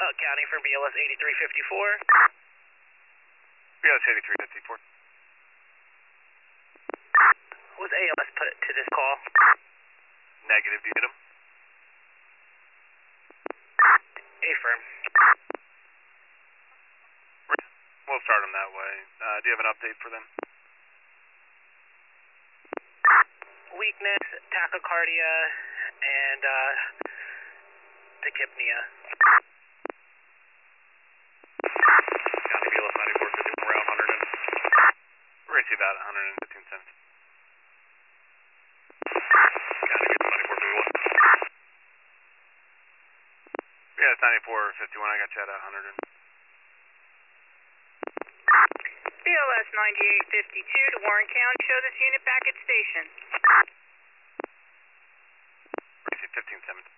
County for BLS 8354. BLS 8354. Was ALS put to this call? Negative, do you need them? Affirm. We'll start them that way. Do you have an update for them? Weakness, tachycardia, and tachypnea. County BLS 9451, around 100 and... We're going to see about 115 cents. County BLS 9451. Yeah, it's 9451. I got you at 100 and... BLS 9852 to Warren County. Show this unit back at station. We're going to see 15-7.